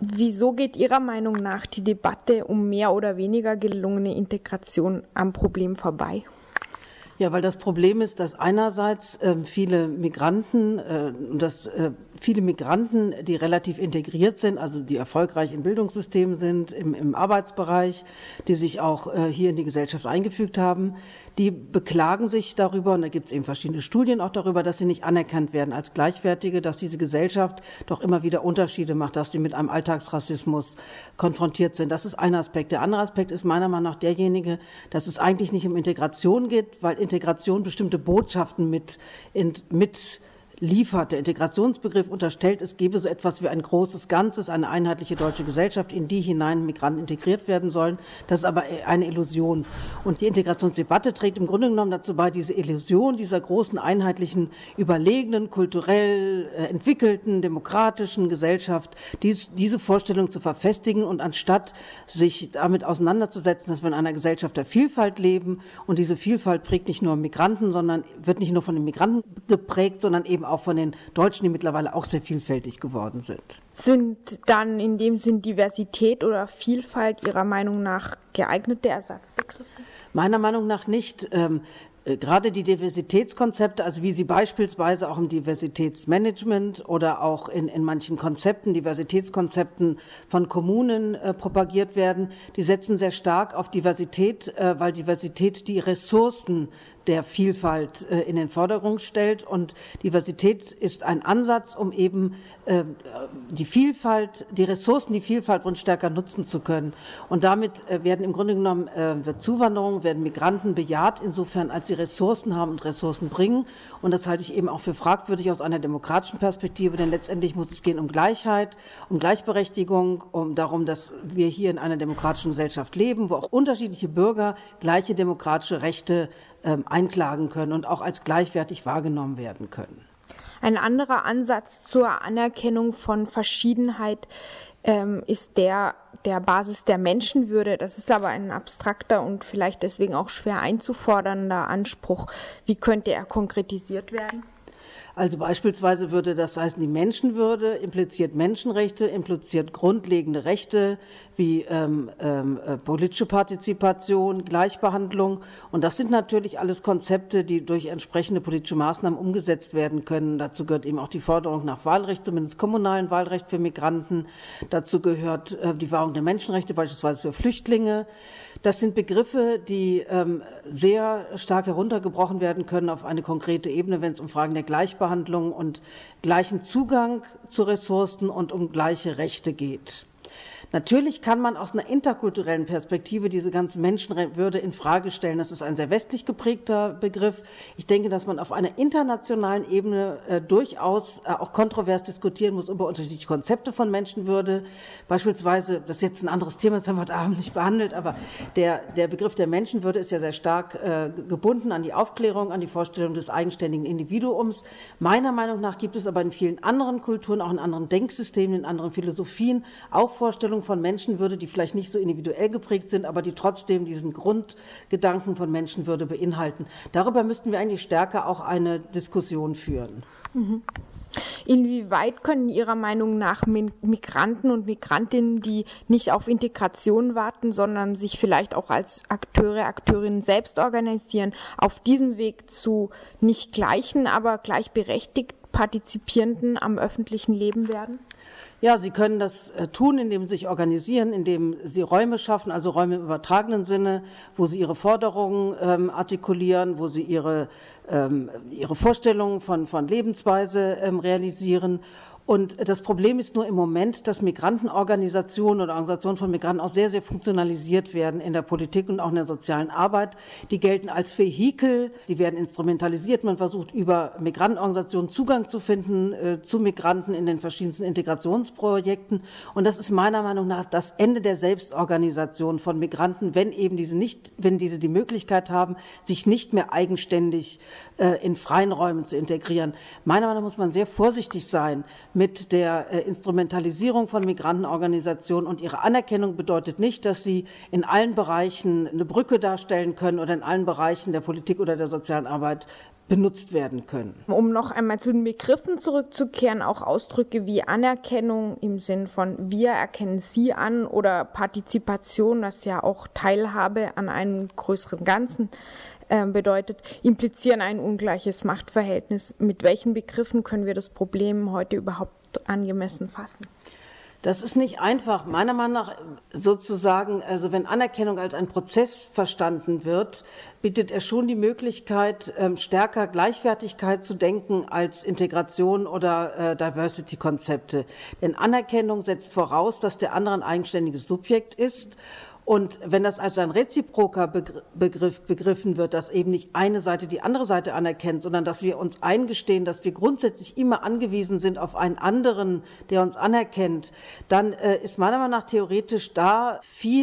Wieso geht Ihrer Meinung nach die Debatte um mehr oder weniger gelungene Integration am Problem vorbei? Ja, weil das Problem ist, dass einerseits viele Migranten, die relativ integriert sind, also die erfolgreich im Bildungssystem sind, im Arbeitsbereich, die sich auch hier in die Gesellschaft eingefügt haben, die beklagen sich darüber, und da gibt es eben verschiedene Studien auch darüber, dass sie nicht anerkannt werden als Gleichwertige, dass diese Gesellschaft doch immer wieder Unterschiede macht, dass sie mit einem Alltagsrassismus konfrontiert sind. Das ist ein Aspekt. Der andere Aspekt ist meiner Meinung nach derjenige, dass es eigentlich nicht um Integration geht, weil Integration bestimmte Botschaften mit liefert. Der Integrationsbegriff unterstellt, es gebe so etwas wie ein großes Ganzes, eine einheitliche deutsche Gesellschaft, in die hinein Migranten integriert werden sollen. Das ist aber eine Illusion. Und die Integrationsdebatte trägt im Grunde genommen dazu bei, diese Illusion dieser großen, einheitlichen, überlegenen, kulturell entwickelten, demokratischen Gesellschaft, diese Vorstellung zu verfestigen und anstatt sich damit auseinanderzusetzen, dass wir in einer Gesellschaft der Vielfalt leben und diese Vielfalt prägt nicht nur Migranten, sondern wird nicht nur von den Migranten geprägt, sondern eben auch von den Deutschen, die mittlerweile auch sehr vielfältig geworden sind. Sind dann in dem Sinn Diversität oder Vielfalt Ihrer Meinung nach geeignete Ersatzbegriffe? Meiner Meinung nach nicht. Gerade die Diversitätskonzepte, also wie sie beispielsweise auch im Diversitätsmanagement oder auch in manchen Konzepten, Diversitätskonzepten von Kommunen propagiert werden, die setzen sehr stark auf Diversität, weil Diversität die Ressourcen der Vielfalt in den Vordergrund stellt. Und Diversität ist ein Ansatz, um eben die Vielfalt, die Ressourcen, die Vielfalt uns stärker nutzen zu können. Und damit werden im Grunde genommen wird Zuwanderung, werden Migranten bejaht, insofern als sie Ressourcen haben und Ressourcen bringen. Und das halte ich eben auch für fragwürdig aus einer demokratischen Perspektive, denn letztendlich muss es gehen um Gleichheit, um Gleichberechtigung, um darum, dass wir hier in einer demokratischen Gesellschaft leben, wo auch unterschiedliche Bürger gleiche demokratische Rechte einklagen können und auch als gleichwertig wahrgenommen werden können. Ein anderer Ansatz zur Anerkennung von Verschiedenheit ist der Basis der Menschenwürde. Das ist aber ein abstrakter und vielleicht deswegen auch schwer einzufordernder Anspruch. Wie könnte er konkretisiert werden? Also beispielsweise würde das heißen, die Menschenwürde impliziert Menschenrechte, impliziert grundlegende Rechte wie politische Partizipation, Gleichbehandlung. Und das sind natürlich alles Konzepte, die durch entsprechende politische Maßnahmen umgesetzt werden können. Dazu gehört eben auch die Forderung nach Wahlrecht, zumindest kommunalen Wahlrecht für Migranten. Dazu gehört die Wahrung der Menschenrechte, beispielsweise für Flüchtlinge. Das sind Begriffe, die sehr stark heruntergebrochen werden können auf eine konkrete Ebene, wenn es um Fragen der Gleichbehandlung und gleichen Zugang zu Ressourcen und um gleiche Rechte geht. Natürlich kann man aus einer interkulturellen Perspektive diese ganze Menschenwürde in Frage stellen. Das ist ein sehr westlich geprägter Begriff. Ich denke, dass man auf einer internationalen Ebene durchaus auch kontrovers diskutieren muss über unterschiedliche Konzepte von Menschenwürde. Beispielsweise, das ist jetzt ein anderes Thema, das haben wir heute Abend nicht behandelt, aber der Begriff der Menschenwürde ist ja sehr stark gebunden an die Aufklärung, an die Vorstellung des eigenständigen Individuums. Meiner Meinung nach gibt es aber in vielen anderen Kulturen, auch in anderen Denksystemen, in anderen Philosophien auch Vorstellungen von Menschenwürde, die vielleicht nicht so individuell geprägt sind, aber die trotzdem diesen Grundgedanken von Menschenwürde beinhalten. Darüber müssten wir eigentlich stärker auch eine Diskussion führen. Inwieweit können Ihrer Meinung nach Migranten und Migrantinnen, die nicht auf Integration warten, sondern sich vielleicht auch als Akteure, Akteurinnen selbst organisieren, auf diesem Weg zu nicht gleichen, aber gleichberechtigt Partizipierenden am öffentlichen Leben werden? Ja, sie können das tun, indem sie sich organisieren, indem sie Räume schaffen, also Räume im übertragenen Sinne, wo sie ihre Forderungen artikulieren, wo sie ihre Vorstellungen von Lebensweise realisieren. Und das Problem ist nur im Moment, dass Migrantenorganisationen oder Organisationen von Migranten auch sehr, sehr funktionalisiert werden in der Politik und auch in der sozialen Arbeit. Die gelten als Vehikel, sie werden instrumentalisiert. Man versucht über Migrantenorganisationen Zugang zu finden zu Migranten in den verschiedensten Integrationsprojekten. Und das ist meiner Meinung nach das Ende der Selbstorganisation von Migranten, wenn diese die Möglichkeit haben, sich nicht mehr eigenständig in freien Räumen zu integrieren. Meiner Meinung nach muss man sehr vorsichtig sein mit der Instrumentalisierung von Migrantenorganisationen, und ihre Anerkennung bedeutet nicht, dass sie in allen Bereichen eine Brücke darstellen können oder in allen Bereichen der Politik oder der sozialen Arbeit benutzt werden können. Um noch einmal zu den Begriffen zurückzukehren, auch Ausdrücke wie Anerkennung im Sinn von wir erkennen Sie an oder Partizipation, das ja auch Teilhabe an einem größeren Ganzen bedeutet, implizieren ein ungleiches Machtverhältnis. Mit welchen Begriffen können wir das Problem heute überhaupt angemessen fassen? Das ist nicht einfach. Meiner Meinung nach sozusagen, also wenn Anerkennung als ein Prozess verstanden wird, bietet er schon die Möglichkeit, stärker Gleichwertigkeit zu denken als Integration oder Diversity-Konzepte. Denn Anerkennung setzt voraus, dass der andere ein eigenständiges Subjekt ist. Und wenn das als ein reziproker Begriff begriffen wird, dass eben nicht eine Seite die andere Seite anerkennt, sondern dass wir uns eingestehen, dass wir grundsätzlich immer angewiesen sind auf einen anderen, der uns anerkennt, dann ist meiner Meinung nach theoretisch da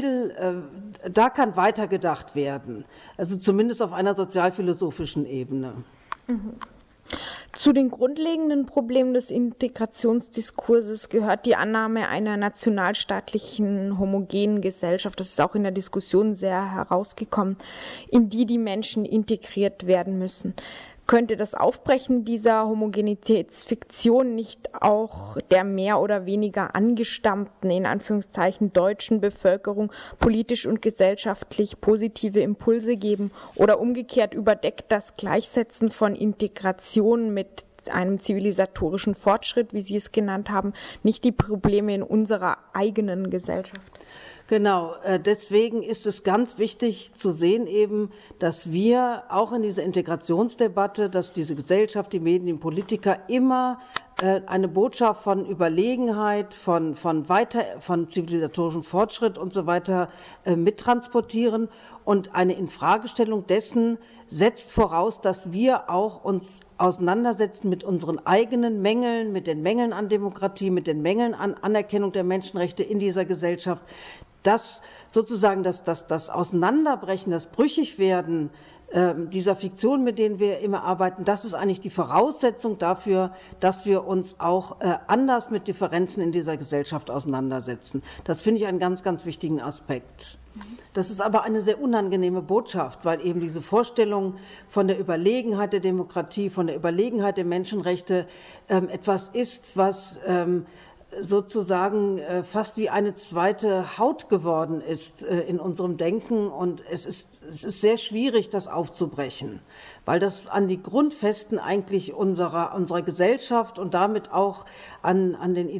kann weitergedacht werden. Also zumindest auf einer sozialphilosophischen Ebene. Mhm. Zu den grundlegenden Problemen des Integrationsdiskurses gehört die Annahme einer nationalstaatlichen homogenen Gesellschaft, das ist auch in der Diskussion sehr herausgekommen, in die die Menschen integriert werden müssen. Könnte das Aufbrechen dieser Homogenitätsfiktion nicht auch der mehr oder weniger angestammten, in Anführungszeichen, deutschen Bevölkerung politisch und gesellschaftlich positive Impulse geben oder umgekehrt überdeckt das Gleichsetzen von Integration mit einem zivilisatorischen Fortschritt, wie Sie es genannt haben, nicht die Probleme in unserer eigenen Gesellschaft? Genau, deswegen ist es ganz wichtig zu sehen eben, dass wir auch in dieser Integrationsdebatte, dass diese Gesellschaft, die Medien, die Politiker immer eine Botschaft von Überlegenheit, von zivilisatorischem Fortschritt und so weiter mittransportieren, und eine Infragestellung dessen setzt voraus, dass wir auch uns auseinandersetzen mit unseren eigenen Mängeln, mit den Mängeln an Demokratie, mit den Mängeln an Anerkennung der Menschenrechte in dieser Gesellschaft. Das sozusagen das Auseinanderbrechen, das Brüchigwerden dieser Fiktion, mit denen wir immer arbeiten, das ist eigentlich die Voraussetzung dafür, dass wir uns auch anders mit Differenzen in dieser Gesellschaft auseinandersetzen. Das finde ich einen ganz, ganz wichtigen Aspekt. Das ist aber eine sehr unangenehme Botschaft, weil eben diese Vorstellung von der Überlegenheit der Demokratie, von der Überlegenheit der Menschenrechte etwas ist, was sozusagen fast wie eine zweite Haut geworden ist in unserem Denken, und es ist sehr schwierig, das aufzubrechen, weil das an die Grundfesten eigentlich unserer Gesellschaft und damit auch an den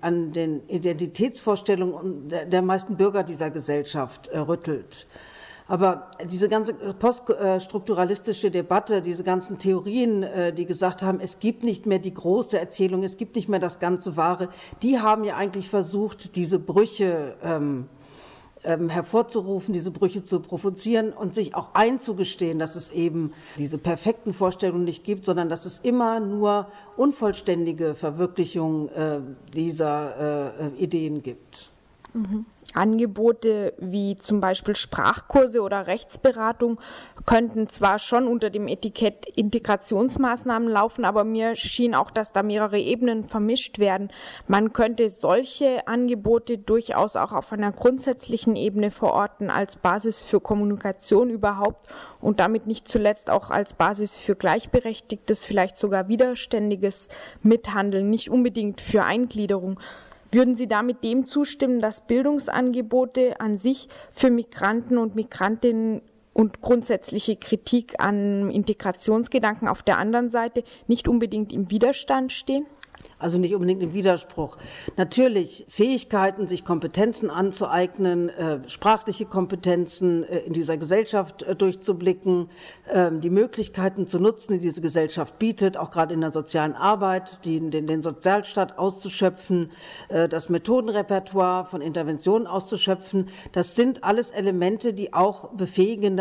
Identitätsvorstellungen der meisten Bürger dieser Gesellschaft rüttelt. Aber diese ganze poststrukturalistische Debatte, diese ganzen Theorien, die gesagt haben, es gibt nicht mehr die große Erzählung, es gibt nicht mehr das ganze Wahre, die haben ja eigentlich versucht, diese Brüche hervorzurufen, diese Brüche zu provozieren und sich auch einzugestehen, dass es eben diese perfekten Vorstellungen nicht gibt, sondern dass es immer nur unvollständige Verwirklichungen dieser Ideen gibt. Mhm. Angebote wie zum Beispiel Sprachkurse oder Rechtsberatung könnten zwar schon unter dem Etikett Integrationsmaßnahmen laufen, aber mir schien auch, dass da mehrere Ebenen vermischt werden. Man könnte solche Angebote durchaus auch auf einer grundsätzlichen Ebene verorten als Basis für Kommunikation überhaupt und damit nicht zuletzt auch als Basis für gleichberechtigtes, vielleicht sogar widerständiges Mithandeln, nicht unbedingt für Eingliederung. Würden Sie damit dem zustimmen, dass Bildungsangebote an sich für Migranten und Migrantinnen und grundsätzliche Kritik an Integrationsgedanken auf der anderen Seite nicht unbedingt im Widerstand stehen? Also nicht unbedingt im Widerspruch. Natürlich Fähigkeiten, sich Kompetenzen anzueignen, sprachliche Kompetenzen in dieser Gesellschaft durchzublicken, die Möglichkeiten zu nutzen, die diese Gesellschaft bietet, auch gerade in der sozialen Arbeit, den Sozialstaat auszuschöpfen, das Methodenrepertoire von Interventionen auszuschöpfen. Das sind alles Elemente, die auch befähigende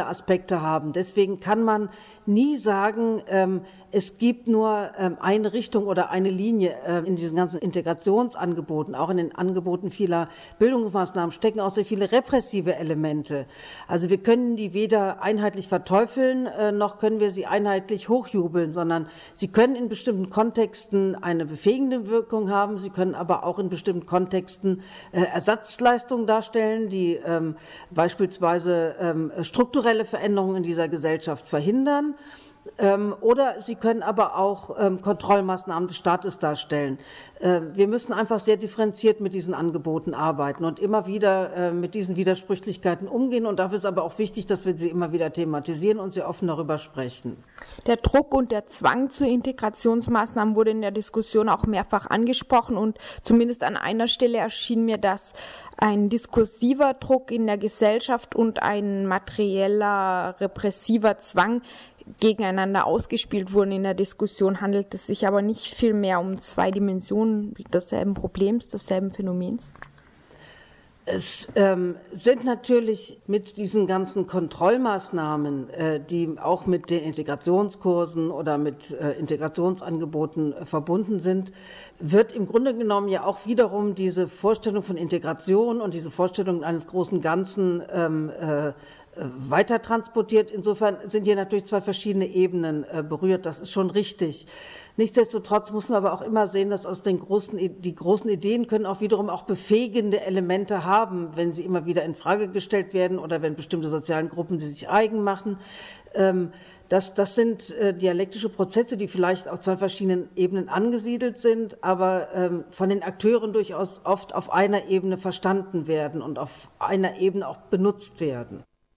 viele Aspekte haben. Deswegen kann man nie sagen, es gibt nur eine Richtung oder eine Linie. In diesen ganzen Integrationsangeboten, auch in den Angeboten vieler Bildungsmaßnahmen, stecken auch sehr viele repressive Elemente. Also wir können die weder einheitlich verteufeln, noch können wir sie einheitlich hochjubeln, sondern sie können in bestimmten Kontexten eine befähigende Wirkung haben, sie können aber auch in bestimmten Kontexten Ersatzleistungen darstellen, die beispielsweise strukturelle Veränderungen in dieser Gesellschaft verhindern. Oder sie können aber auch Kontrollmaßnahmen des Staates darstellen. Wir müssen einfach sehr differenziert mit diesen Angeboten arbeiten und immer wieder mit diesen Widersprüchlichkeiten umgehen. Und dafür ist aber auch wichtig, dass wir sie immer wieder thematisieren und sehr offen darüber sprechen. Der Druck und der Zwang zu Integrationsmaßnahmen wurde in der Diskussion auch mehrfach angesprochen und zumindest an einer Stelle erschien mir, dass ein diskursiver Druck in der Gesellschaft und ein materieller, repressiver Zwang gegeneinander ausgespielt wurden. In der Diskussion handelt es sich aber nicht vielmehr um zwei Dimensionen desselben Problems, desselben Phänomens. Es sind natürlich mit diesen ganzen Kontrollmaßnahmen, die auch mit den Integrationskursen oder mit Integrationsangeboten verbunden sind, wird im Grunde genommen ja auch wiederum diese Vorstellung von Integration und diese Vorstellung eines großen Ganzen weiter transportiert. Insofern sind hier natürlich zwei verschiedene Ebenen berührt. Das ist schon richtig. Nichtsdestotrotz muss man aber auch immer sehen, dass die großen Ideen können auch wiederum auch befähigende Elemente haben, wenn sie immer wieder in Frage gestellt werden oder wenn bestimmte sozialen Gruppen sie sich eigen machen. Das sind dialektische Prozesse, die vielleicht auf zwei verschiedenen Ebenen angesiedelt sind, aber von den Akteuren durchaus oft auf einer Ebene verstanden werden und auf einer Ebene auch benutzt werden.